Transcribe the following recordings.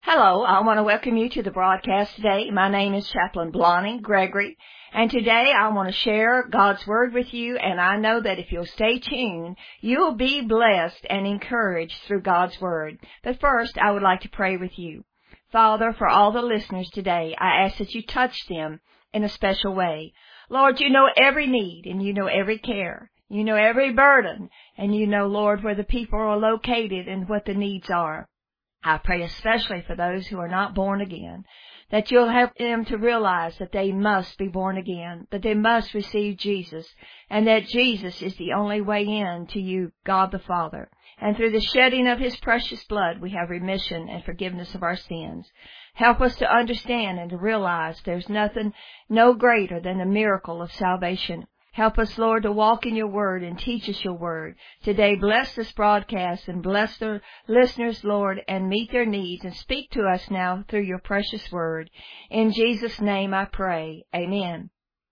Hello, I want to welcome you to the broadcast today. My name is Chaplain Blonnie Gregory, and today I want to share God's Word with you, and I know that if you'll stay tuned, you'll be blessed and encouraged through God's Word. But first, I would like to pray with you. Father, for all the listeners today, I ask that you touch them in a special way. Lord, you know every need, and you know every care. You know every burden, and you know, Lord, where the people are located and what the needs are. I pray especially for those who are not born again, that you'll help them to realize that they must be born again, that they must receive Jesus, and that Jesus is the only way in to you, God the Father. And through the shedding of His precious blood, we have remission and forgiveness of our sins. Help us to understand and to realize there's nothing no greater than the miracle of salvation. Help us, Lord, to walk in your word and teach us your word. Today, bless this broadcast and bless the listeners, Lord, and meet their needs and speak to us now through your precious word. In Jesus' name I pray. Amen.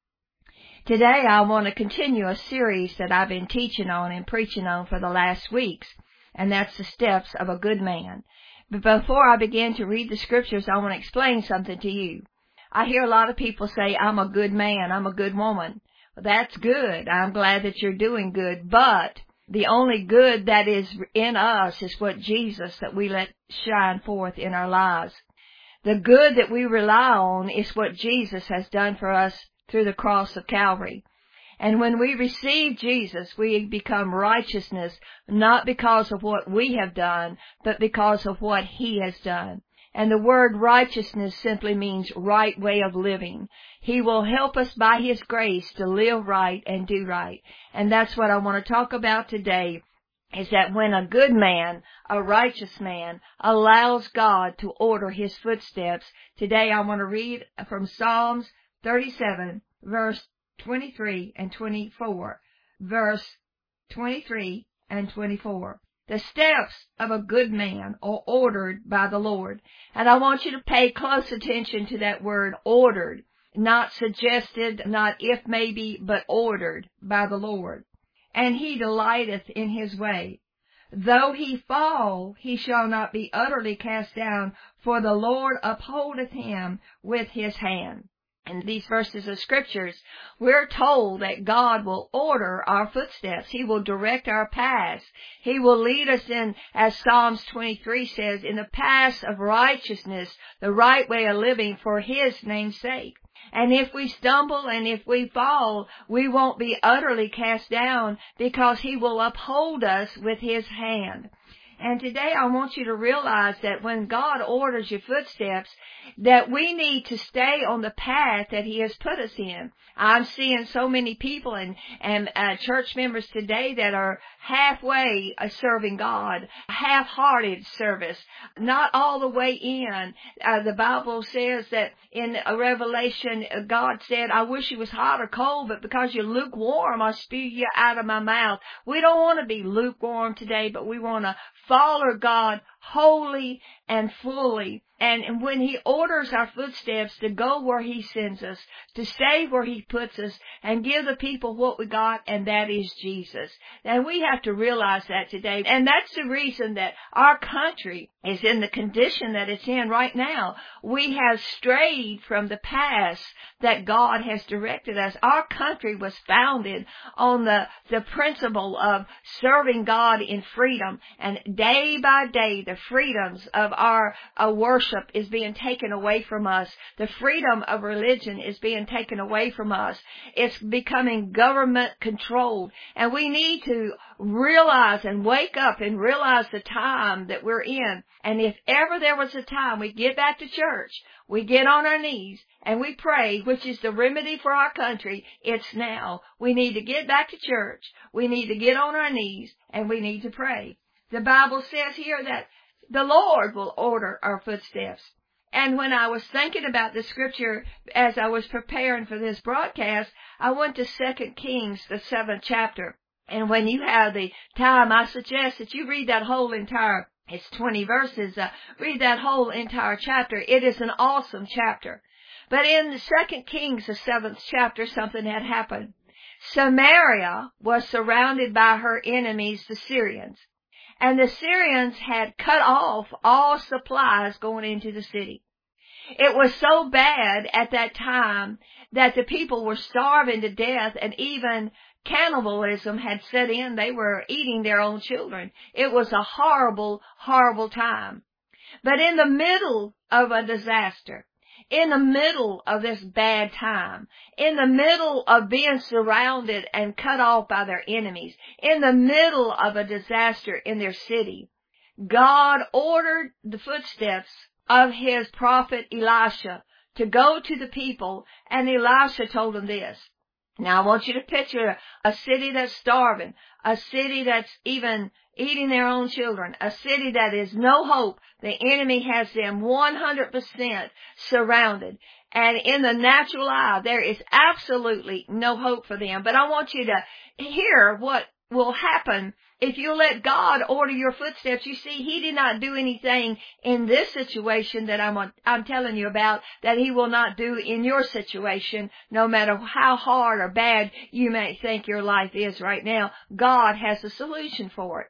Today, I want to continue a series that I've been teaching on and preaching on for the last weeks, and that's the steps of a good man. But before I begin to read the scriptures, I want to explain something to you. I hear a lot of people say, I'm a good man, I'm a good woman. Well, that's good. I'm glad that you're doing good, but the only good that is in us is what Jesus that we let shine forth in our lives. The good that we rely on is what Jesus has done for us through the cross of Calvary. And when we receive Jesus, we become righteousness, not because of what we have done, but because of what He has done. And the word righteousness simply means right way of living. He will help us by His grace to live right and do right. And that's what I want to talk about today, is that when a good man, a righteous man, allows God to order his footsteps. Today I want to read from Psalms 37, verse 23 and 24. Verse 23 and 24. The steps of a good man are ordered by the Lord. And I want you to pay close attention to that word, ordered. Not suggested, not if maybe, but ordered by the Lord. And He delighteth in His way. Though he fall, he shall not be utterly cast down, for the Lord upholdeth him with His hand. In these verses of scriptures, we're told that God will order our footsteps. He will direct our paths. He will lead us in, as Psalms 23 says, in the paths of righteousness, the right way of living for His name's sake. And if we stumble and if we fall, we won't be utterly cast down because He will uphold us with His hand. And today I want you to realize that when God orders your footsteps, that we need to stay on the path that He has put us in. I'm seeing so many people and church members today that are halfway serving God, half-hearted service, not all the way in. The Bible says that in Revelation, God said, I wish you was hot or cold, but because you're lukewarm, I'll spew you out of my mouth. We don't want to be lukewarm today, but we want to follow God wholly and fully. And when He orders our footsteps to go where He sends us, to stay where He puts us, and give the people what we got, and that is Jesus. And we have to realize that today. And that's the reason that our country is in the condition that it's in right now. We have strayed from the path that God has directed us. Our country was founded on the principle of serving God in freedom. And day by day, the freedoms of our worship is being taken away from us. The freedom of religion is being taken away from us. It's becoming government controlled. And we need to realize and wake up and realize the time that we're in. And if ever there was a time we get back to church, we get on our knees and we pray, which is the remedy for our country, it's now. We need to get back to church. We need to get on our knees and we need to pray. The Bible says here that the Lord will order our footsteps. And when I was thinking about the scripture as I was preparing for this broadcast, I went to 2 Kings, the 7th chapter. And when you have the time, I suggest that you read that whole entire, it's 20 verses, read that whole entire chapter. It is an awesome chapter. But in the 2 Kings, the 7th chapter, something had happened. Samaria was surrounded by her enemies, the Syrians. and the Syrians had cut off all supplies going into the city. It was so bad at that time that the people were starving to death, and even cannibalism had set in. They were eating their own children. It was a horrible, horrible time. But in the middle of a disaster, in the middle of this bad time, in the middle of being surrounded and cut off by their enemies, in the middle of a disaster in their city, God ordered the footsteps of his prophet Elisha to go to the people, and Elisha told them this. Now I want you to picture a city that's starving, a city that's even eating their own children, a city that is no hope. The enemy has them 100% surrounded. And in the natural eye, there is absolutely no hope for them. But I want you to hear what will happen if you let God order your footsteps. You see, he did not do anything in this situation that I'm telling you about that he will not do in your situation, no matter how hard or bad you may think your life is right now. God has a solution for it.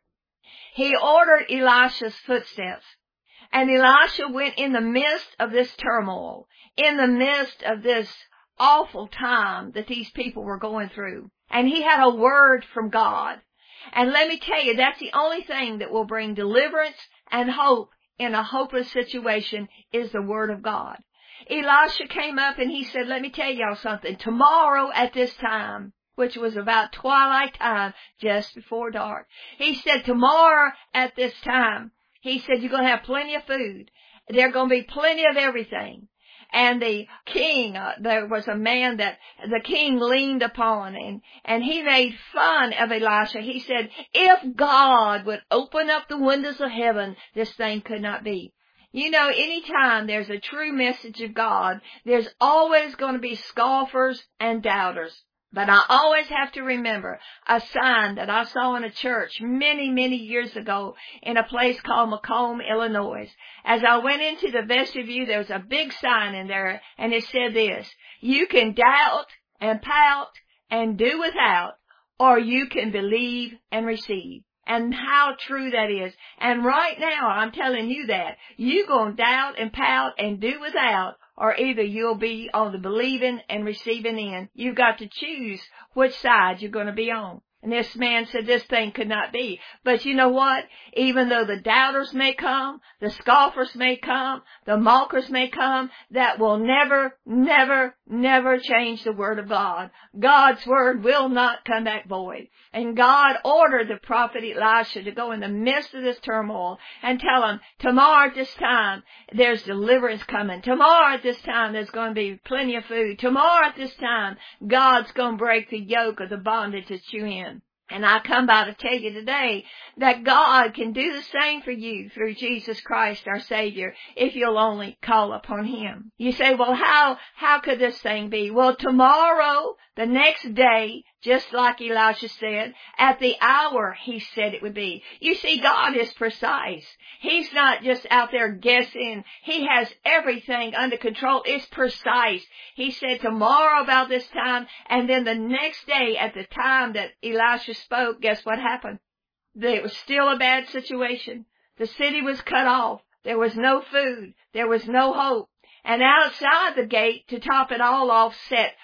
He ordered Elisha's footsteps, and Elisha went in the midst of this turmoil, in the midst of this awful time that these people were going through, and he had a word from God. And let me tell you, that's the only thing that will bring deliverance and hope in a hopeless situation is the word of God. Elisha came up and he said, let me tell y'all something. Tomorrow at this time, which was about twilight time, just before dark, he said, tomorrow at this time, he said, you're going to have plenty of food. There's going to be plenty of everything. And the king, there was a man that the king leaned upon, and he made fun of Elisha. He said, if God would open up the windows of heaven, this thing could not be. You know, anytime there's a true message of God, there's always going to be scoffers and doubters. But I always have to remember a sign that I saw in a church many, many years ago in a place called Macomb, Illinois. As I went into the vestibule, there was a big sign in there, and it said this: you can doubt and pout and do without, or you can believe and receive. And how true that is. And right now, I'm telling you that. You're going to doubt and pout and do without, or either you'll be on the believing and receiving end. You've got to choose which side you're going to be on. And this man said this thing could not be. But you know what? Even though the doubters may come, the scoffers may come, the mockers may come, that will never, never, never change the word of God. God's word will not come back void. And God ordered the prophet Elisha to go in the midst of this turmoil and tell him, tomorrow at this time, there's deliverance coming. Tomorrow at this time, there's going to be plenty of food. Tomorrow at this time, God's going to break the yoke of the bondage that you're in. And I come by to tell you today that God can do the same for you through Jesus Christ, our Savior, if you'll only call upon him. You say, well, how could this thing be? Well, tomorrow, the next day, just like Elisha said, at the hour he said it would be. You see, God is precise. He's not just out there guessing. He has everything under control. It's precise. He said tomorrow about this time, and then the next day at the time that Elisha spoke, guess what happened? It was still a bad situation. The city was cut off. There was no food. There was no hope. And outside the gate, to top it all off, sat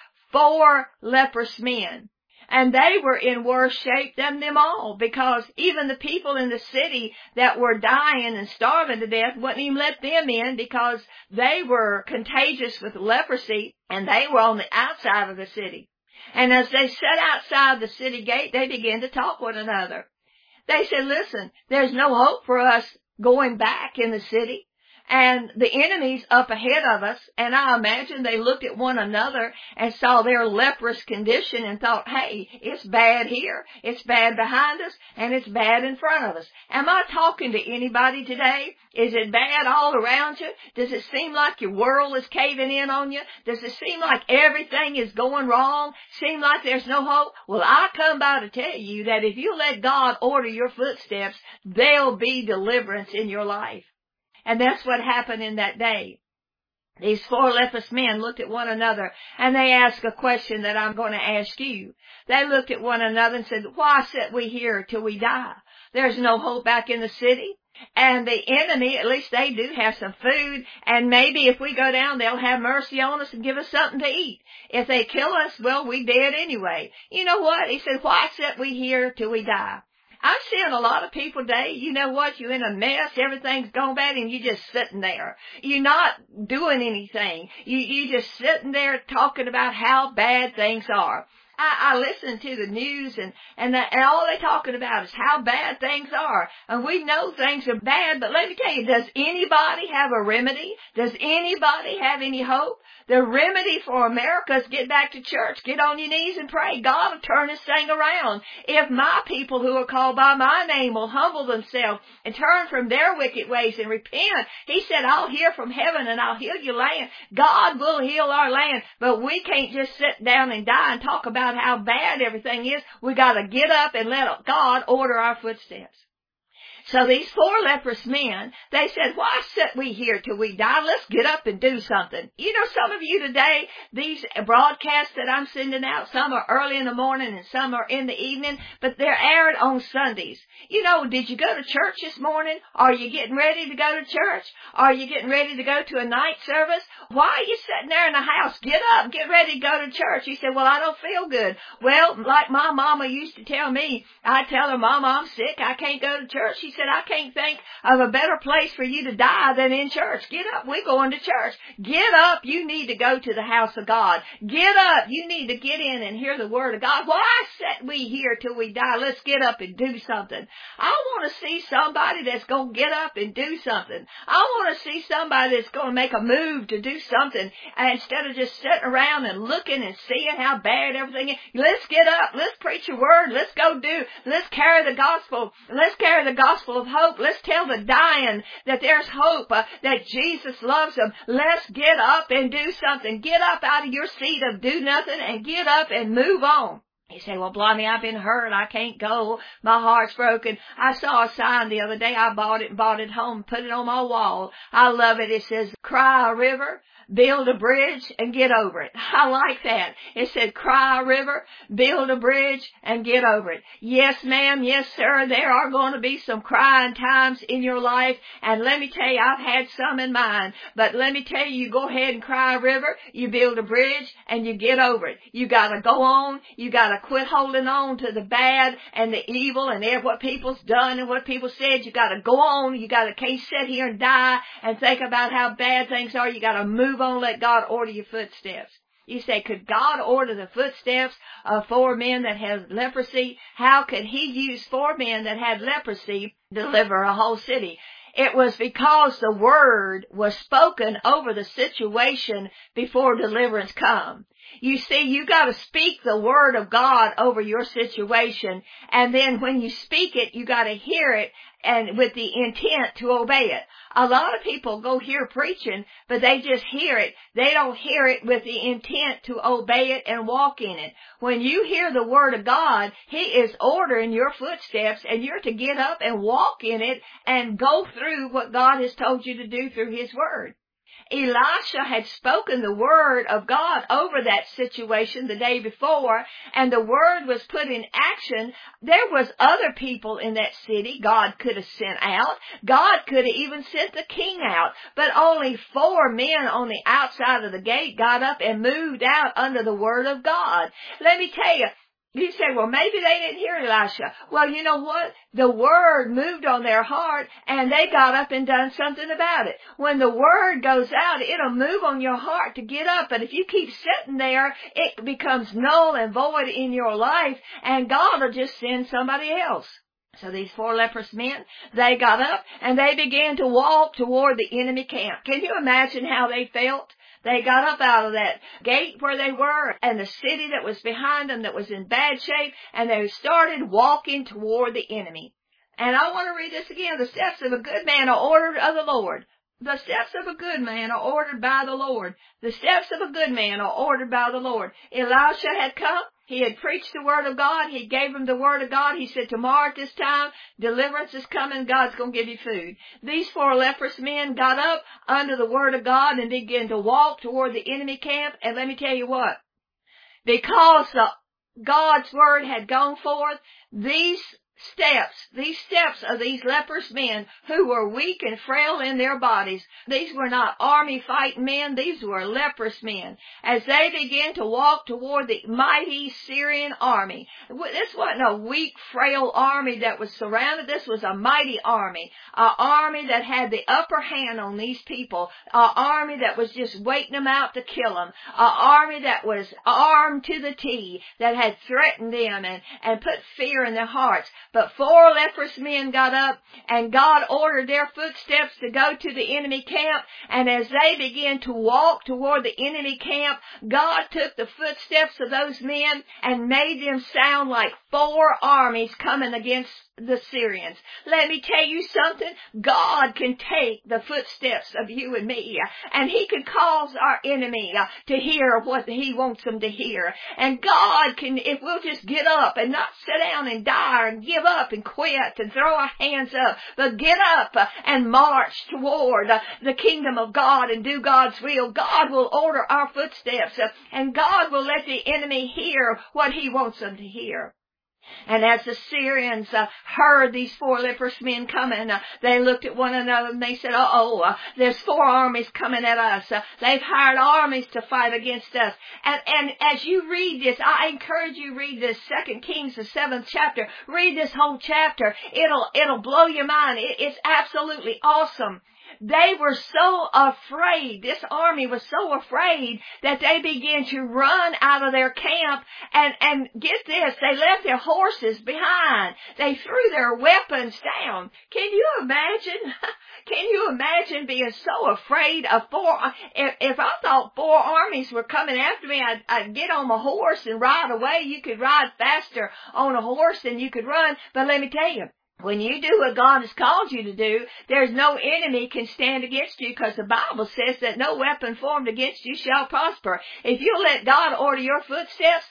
4 leprous men. And they were in worse shape than them all, because even the people in the city that were dying and starving to death wouldn't even let them in, because they were contagious with leprosy, and they were on the outside of the city. And as they sat outside the city gate, they began to talk with one another. They said, listen, there's no hope for us going back in the city. And the enemy's up ahead of us, and I imagine they looked at one another and saw their leprous condition and thought, hey, it's bad here, it's bad behind us, and it's bad in front of us. Am I talking to anybody today? Is it bad all around you? Does it seem like your world is caving in on you? Does it seem like everything is going wrong? Seem like there's no hope? Well, I come by to tell you that if you let God order your footsteps, there'll be deliverance in your life. And that's what happened in that day. These 4 leprous men looked at one another, and they asked a question that I'm going to ask you. They looked at one another and said, why sit we here till we die? There's no hope back in the city. And the enemy, at least they do have some food, and maybe if we go down, they'll have mercy on us and give us something to eat. If they kill us, well, we dead anyway. You know what? He said, why sit we here till we die? I'm seeing a lot of people today, you know what, you're in a mess, everything's going bad, and you're just sitting there. You're not doing anything. You're just sitting there talking about how bad things are. I listen to the news and all they're talking about is how bad things are. And we know things are bad, but let me tell you, does anybody have a remedy? Does anybody have any hope? The remedy for America is get back to church. Get on your knees and pray. God will turn this thing around. If my people who are called by my name will humble themselves and turn from their wicked ways and repent, he said, I'll hear from heaven and I'll heal your land. God will heal our land, but we can't just sit down and die and talk about how bad everything is. We got to get up and let God order our footsteps. So these 4 leprous men, they said, why sit we here till we die? Let's get up and do something. You know, some of you today, these broadcasts that I'm sending out, some are early in the morning and some are in the evening, but they're aired on Sundays. You know, did you go to church this morning? Are you getting ready to go to church? Are you getting ready to go to a night service? Why are you sitting there in the house? Get up, get ready to go to church. He said, well, I don't feel good. Well, like my mama used to tell me, I tell her, Mama, I'm sick, I can't go to church. She said, I can't think of a better place for you to die than in church. Get up, we're going to church. Get up, you need to go to the house of God. Get up, you need to get in and hear the word of God. Why sit we here till we die? Let's get up and do something. I want to see somebody that's going to get up and do something. I want to see somebody that's going to make a move to do something instead of just sitting around and looking and seeing how bad everything is. Let's get up, let's preach a word, let's go do, let's carry the gospel, let's carry the gospel of hope. Let's tell the dying that there's hope, that Jesus loves them. Let's get up and do something. Get up out of your seat of do nothing and get up and move on. You say, well, Blondie, I've been hurt. I can't go. My heart's broken. I saw a sign the other day. I bought it and brought it home, put it on my wall. I love it. It says, cry a river, build a bridge, and get over it. I like that. It said, cry a river, build a bridge, and get over it. Yes, ma'am. Yes, sir. There are going to be some crying times in your life. And let me tell you, I've had some in mine. But let me tell you, you go ahead and cry a river, you build a bridge, and you get over it. You got to go on. You got to quit holding on to the bad and the evil and what people's done and what people said. You got to go on. You can't sit here and die and think about how bad things are. You got to move on. Let God order your footsteps. You say, could God order the footsteps of 4 men that had leprosy? How could he use 4 men that had leprosy to deliver a whole city? It was because the word was spoken over the situation before deliverance come. You see, you got to speak the word of God over your situation, and then when you speak it, you got to hear it and with the intent to obey it. A lot of people go hear preaching, but they just hear it. They don't hear it with the intent to obey it and walk in it. When you hear the word of God, he is ordering your footsteps, and you're to get up and walk in it and go through what God has told you to do through his word. Elisha had spoken the word of God over that situation the day before, and the word was put in action. There was other people in that city God could have sent out. God could have even sent the king out, but only 4 men on the outside of the gate got up and moved out under the word of God. Let me tell you, you say, well, maybe they didn't hear Elisha. Well, you know what? The word moved on their heart, and they got up and done something about it. When the word goes out, it'll move on your heart to get up. But if you keep sitting there, it becomes null and void in your life, and God will just send somebody else. So these 4 leprous men, they got up, and they began to walk toward the enemy camp. Can you imagine how they felt? They got up out of that gate where they were and the city that was behind them that was in bad shape, and they started walking toward the enemy. And I want to read this again. The steps of a good man are ordered of the Lord. The steps of a good man are ordered by the Lord. The steps of a good man are ordered by the Lord. Elisha had come. He had preached the word of God. He gave him the word of God. He said, tomorrow at this time, deliverance is coming. God's going to give you food. These 4 leprous men got up under the word of God and began to walk toward the enemy camp. And let me tell you what, because God's word had gone forth, these these steps of these leprous men who were weak and frail in their bodies. These were not army fighting men, these were leprous men. As they began to walk toward the mighty Syrian army, this wasn't a weak, frail army that was surrounded, this was a mighty army, an army that had the upper hand on these people, an army that was just waiting them out to kill them, an army that was armed to the teeth, that had threatened them and put fear in their hearts. But 4 leprous men got up, and God ordered their footsteps to go to the enemy camp. And as they began to walk toward the enemy camp, God took the footsteps of those men and made them sound like 4 armies coming against the Syrians. Let me tell you something. God can take the footsteps of you and me, and He can cause our enemy to hear what He wants them to hear. And God can, if we'll just get up and not sit down and die and give up and quit and throw our hands up, but get up and march toward the kingdom of God and do God's will, God will order our footsteps, and God will let the enemy hear what He wants them to hear. And as the Syrians heard these 4 leprous men coming, they looked at one another and they said, there's 4 armies coming at us. They've hired armies to fight against us. And as you read this, I encourage you read this 2 Kings, the 7th chapter. Read this whole chapter. It'll blow your mind. It's absolutely awesome. They were so afraid, this army was so afraid that they began to run out of their camp and get this, they left their horses behind. They threw their weapons down. Can you imagine? Can you imagine being so afraid of 4? If I thought 4 armies were coming after me, I'd get on my horse and ride away. You could ride faster on a horse than you could run. But let me tell you, when you do what God has called you to do, there's no enemy can stand against you, because the Bible says that no weapon formed against you shall prosper. If you let God order your footsteps,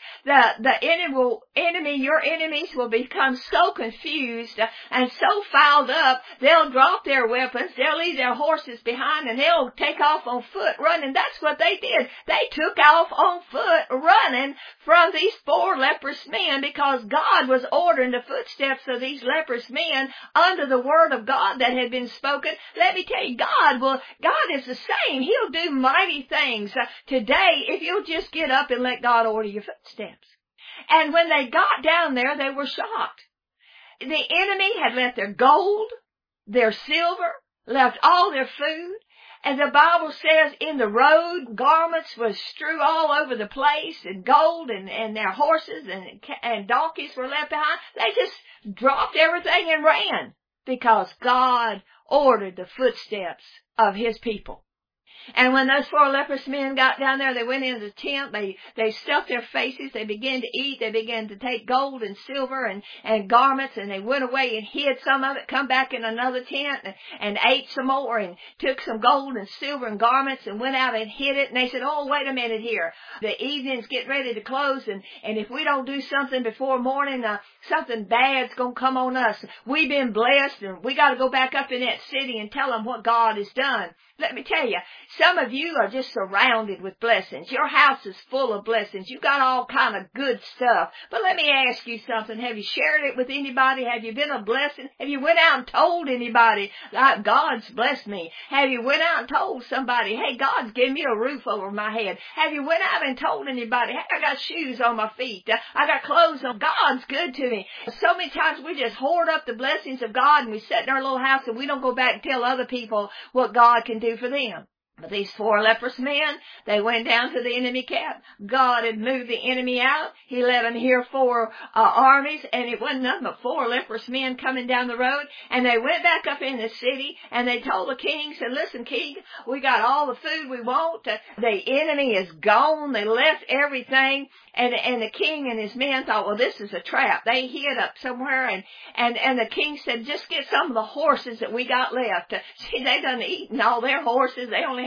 your enemies will become so confused and so fouled up, they'll drop their weapons, they'll leave their horses behind, and they'll take off on foot running. That's what they did. They took off on foot running from these 4 leprous men, because God was ordering the footsteps of these leprous men under the word of God that had been spoken. Let me tell you, God is the same. He'll do mighty things today if you'll just get up and let God order your footsteps. And when they got down there, they were shocked. The enemy had left their gold, their silver, left all their food. And the Bible says in the road, garments was strewn all over the place, and gold, and their horses and donkeys were left behind. They just dropped everything and ran, because God ordered the footsteps of His people. And when those 4 leprous men got down there, they went into the tent, they stuffed their faces, they began to eat, they began to take gold and silver and garments, and they went away and hid some of it, come back in another tent and ate some more, and took some gold and silver and garments and went out and hid it. And they said, wait a minute here. The evening's getting ready to close, and if we don't do something before morning, something bad's gonna come on us. We've been blessed, and we gotta go back up in that city and tell them what God has done. Let me tell you, some of you are just surrounded with blessings. Your house is full of blessings. You got all kind of good stuff. But let me ask you something. Have you shared it with anybody? Have you been a blessing? Have you went out and told anybody, God's blessed me? Have you went out and told somebody, hey, God's given me a roof over my head? Have you went out and told anybody, hey, I got shoes on my feet, I got clothes on, God's good to me? So many times we just hoard up the blessings of God, and we sit in our little house and we don't go back and tell other people what God can do for them. But these 4 leprous men, they went down to the enemy camp. God had moved the enemy out. He let them hear 4 armies, and it wasn't nothing but 4 leprous men coming down the road. And they went back up in the city, and they told the king, said, listen, king, we got all the food we want. The enemy is gone. They left everything. And the king and his men thought, well, this is a trap. They hid up somewhere, and the king said, just get some of the horses that we got left. See, they done eaten all their horses. They only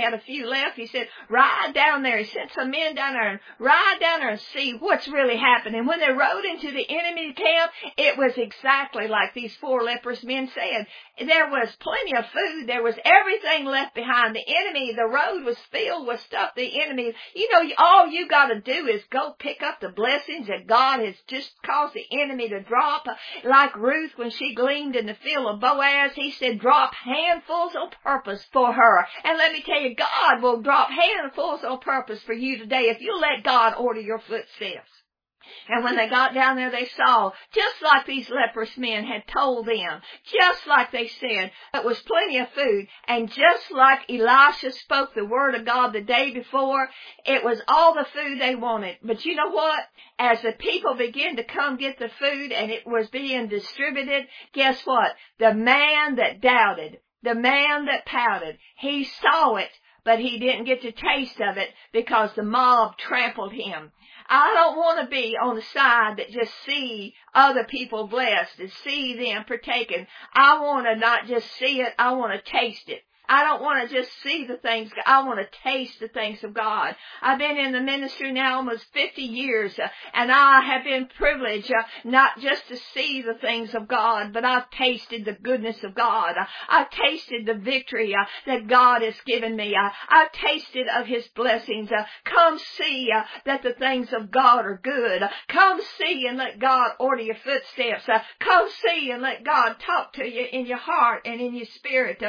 had a few left. He said, ride down there. He sent some men down there and ride down there and see what's really happening. When they rode into the enemy camp, it was exactly like these 4 leprous men said. There was plenty of food. There was everything left behind. The enemy, the road was filled with stuff the enemy, all you got to do is go pick up the blessings that God has just caused the enemy to drop. Like Ruth when she gleaned in the field of Boaz, he said drop handfuls on purpose for her. And let me tell you, God will drop handfuls on purpose for you today if you let God order your footsteps. And when they got down there, they saw, just like these leprous men had told them, just like they said, it was plenty of food. And just like Elisha spoke the word of God the day before, it was all the food they wanted. But you know what? As the people began to come get the food and it was being distributed, guess what? The man that doubted, the man that pouted, he saw it, but he didn't get to taste of it because the mob trampled him. I don't want to be on the side that just see other people blessed and see them partaken. I want to not just see it, I want to taste it. I don't want to just see the things. I want to taste the things of God. I've been in the ministry now almost 50 years, and I have been privileged not just to see the things of God, but I've tasted the goodness of God. I've tasted the victory that God has given me. I've tasted of His blessings. Come see that the things of God are good. Come see and let God order your footsteps. Come see and let God talk to you in your heart and in your spirit.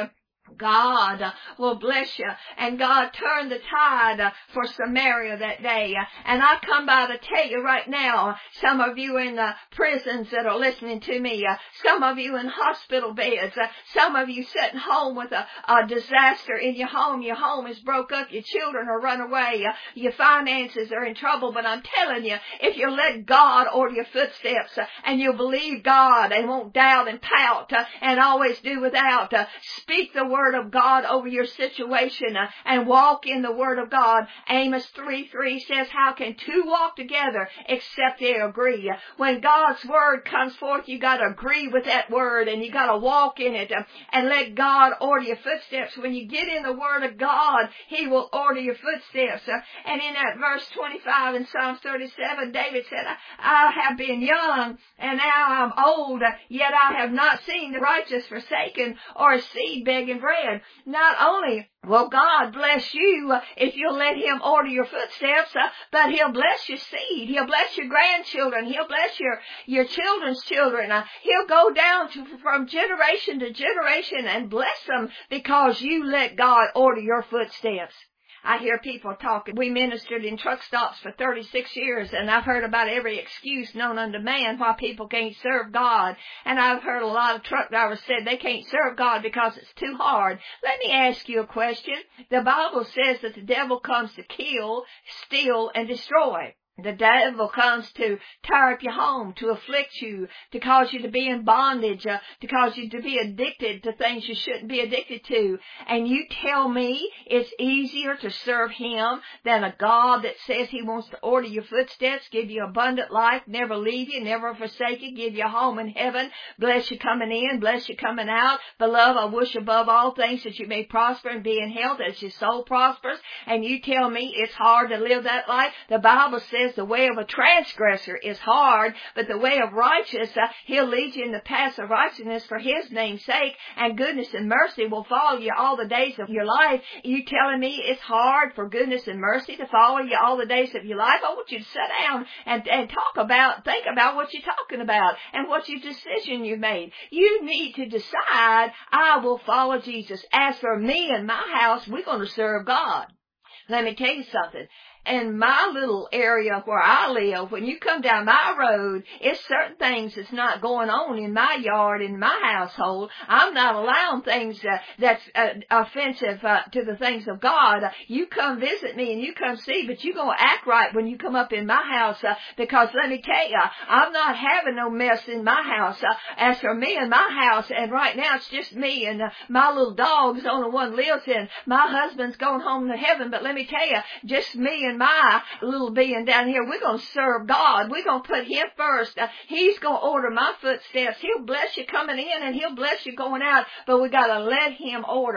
God will bless you. And God turned the tide for Samaria that day. And I come by to tell you right now, some of you in prisons that are listening to me, some of you in hospital beds, some of you sitting home with a disaster in your home is broke up, your children are run away, your finances are in trouble. But I'm telling you, if you let God order your footsteps and you believe God and won't doubt and pout and always do without, speak the word of God over your situation and walk in the word of God. Amos 3:3 says, how can 2 walk together except they agree? When God's word comes forth, you got to agree with that word and you got to walk in it and let God order your footsteps. When you get in the word of God, He will order your footsteps. And in that verse 25 in Psalms 37, David said, I have been young and now I'm old, yet I have not seen the righteous forsaken or a seed begging bread. Not only will God bless you if you'll let Him order your footsteps, but He'll bless your seed. He'll bless your grandchildren. He'll bless your children's children. He'll go down from generation to generation and bless them because you let God order your footsteps. I hear people talking. We ministered in truck stops for 36 years, and I've heard about every excuse known unto man why people can't serve God. And I've heard a lot of truck drivers said they can't serve God because it's too hard. Let me ask you a question. The Bible says that the devil comes to kill, steal, and destroy. The devil comes to tear up your home, to afflict you, to cause you to be in bondage, to cause you to be addicted to things you shouldn't be addicted to. And you tell me it's easier to serve Him than a God that says He wants to order your footsteps, give you abundant life, never leave you, never forsake you, give you a home in heaven, bless you coming in, bless you coming out. Beloved, I wish above all things that you may prosper and be in health as your soul prospers. And you tell me it's hard to live that life. The Bible says the way of a transgressor is hard, but the way of righteous, He'll lead you in the paths of righteousness for His name's sake, and goodness and mercy will follow you all the days of your life. You telling me it's hard for goodness and mercy to follow you all the days of your life? I want you to sit down and think about what you're talking about and what your decision you made. You need to decide, I will follow Jesus. As for me and my house, we're going to serve God. Let me tell you something. In my little area where I live, when you come down my road, it's certain things that's not going on in my yard, in my household. I'm not allowing things that's offensive to the things of God. You come visit me and you come see, but you're going to act right when you come up in my house because let me tell you, I'm not having no mess in my house. As for me and my house, and right now it's just me and my little dog's the only one lives in. My husband's going home to heaven, but let me tell you, just me and my little being down here, we're going to serve God. We're going to put Him first. He's going to order my footsteps. He'll bless you coming in and He'll bless you going out, but we got to let Him order.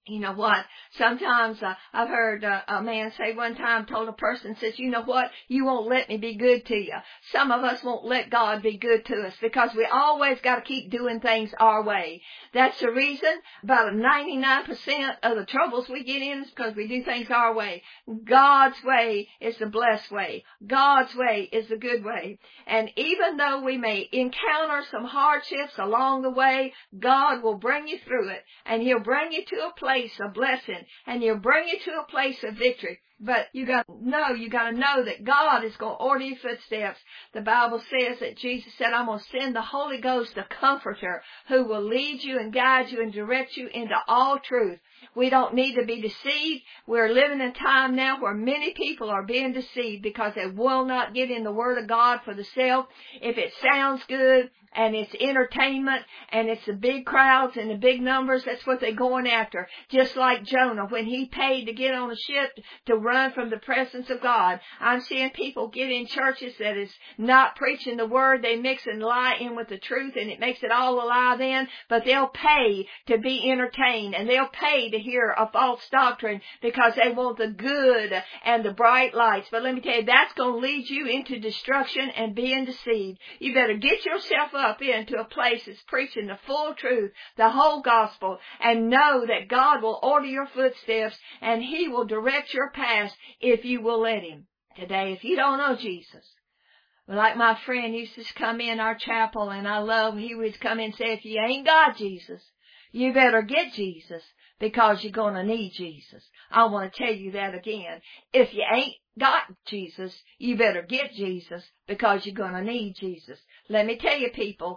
You know what? Sometimes I've heard a man say one time, told a person, says, you know what? You won't let me be good to you. Some of us won't let God be good to us because we always got to keep doing things our way. That's the reason about 99% of the troubles we get in is because we do things our way. God's way is the blessed way. God's way is the good way. And even though we may encounter some hardships along the way, God will bring you through it, and He'll bring you to a place of blessing, and He'll bring you to a place of victory. But you got to know that God is going to order your footsteps. The Bible says that Jesus said, I'm going to send the Holy Ghost, the Comforter, who will lead you and guide you and direct you into all truth. We don't need to be deceived. We're living in a time now where many people are being deceived because they will not get in the Word of God for themselves. If it sounds good and it's entertainment and it's the big crowds and the big numbers, that's what they're going after. Just like Jonah, when he paid to get on a ship to run from the presence of God. I'm seeing people get in churches that is not preaching the Word. They mix and lie in with the truth, and it makes it all a lie then. But they'll pay to be entertained, and they'll pay to hear a false doctrine because they want the good and the bright lights. But let me tell you, that's going to lead you into destruction and being deceived. You better get yourself up into a place that's preaching the full truth, the whole gospel, and know that God will order your footsteps and He will direct your path if you will let Him. Today, if you don't know Jesus, like my friend used to come in our chapel, and I love, he would come in and say, if you ain't got Jesus, you better get Jesus, because you're going to need Jesus. I want to tell you that again. If you ain't got Jesus, you better get Jesus, because you're going to need Jesus. Let me tell you, people,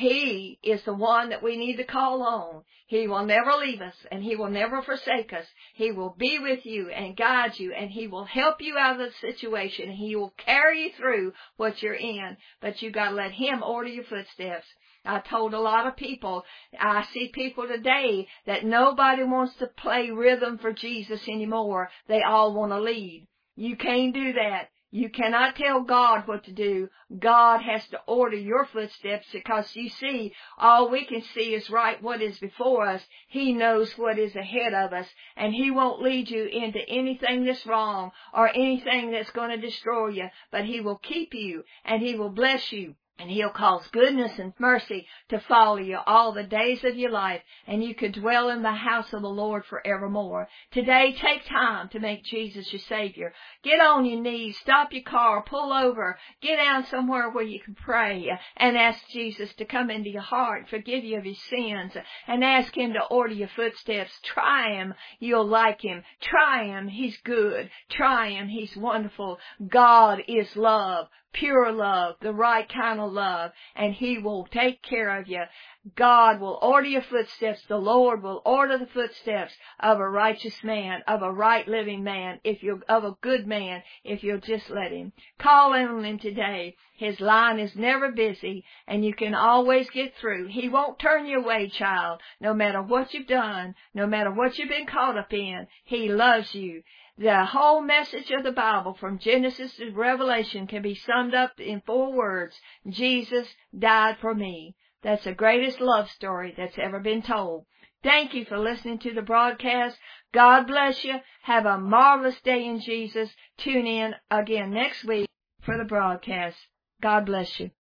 He is the one that we need to call on. He will never leave us, and He will never forsake us. He will be with you and guide you, and He will help you out of the situation. He will carry you through what you're in, but you got to let Him order your footsteps. I told a lot of people, I see people today that nobody wants to play rhythm for Jesus anymore. They all want to lead. You can't do that. You cannot tell God what to do. God has to order your footsteps, because you see, all we can see is right what is before us. He knows what is ahead of us, and He won't lead you into anything that's wrong or anything that's going to destroy you, but He will keep you and He will bless you. And He'll cause goodness and mercy to follow you all the days of your life, and you could dwell in the house of the Lord forevermore. Today, take time to make Jesus your Savior. Get on your knees, stop your car, pull over, get down somewhere where you can pray, and ask Jesus to come into your heart, forgive you of your sins, and ask Him to order your footsteps. Try Him, you'll like Him. Try Him, He's good. Try Him, He's wonderful. God is love. Pure love, the right kind of love, and He will take care of you. God will order your footsteps. The Lord will order the footsteps of a righteous man, of a right living man, of a good man, if you'll just let Him. Call on Him today. His line is never busy, and you can always get through. He won't turn you away, child, no matter what you've done, no matter what you've been caught up in. He loves you. The whole message of the Bible from Genesis to Revelation can be summed up in 4 words. Jesus died for me. That's the greatest love story that's ever been told. Thank you for listening to the broadcast. God bless you. Have a marvelous day in Jesus. Tune in again next week for the broadcast. God bless you.